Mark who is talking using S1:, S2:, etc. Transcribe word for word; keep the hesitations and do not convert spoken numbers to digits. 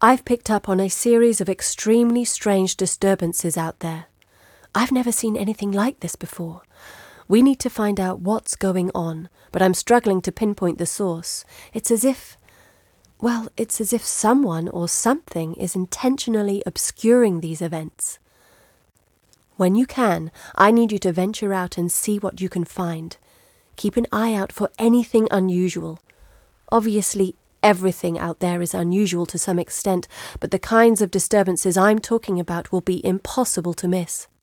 S1: I've picked up on a series of extremely strange disturbances out there. I've never seen anything like this before. We need to find out what's going on, but I'm struggling to pinpoint the source. It's as if, well, it's as if someone or something is intentionally obscuring these events. When you can, I need you to venture out and see what you can find. Keep an eye out for anything unusual. Obviously, everything out there is unusual to some extent, but the kinds of disturbances I'm talking about will be impossible to miss.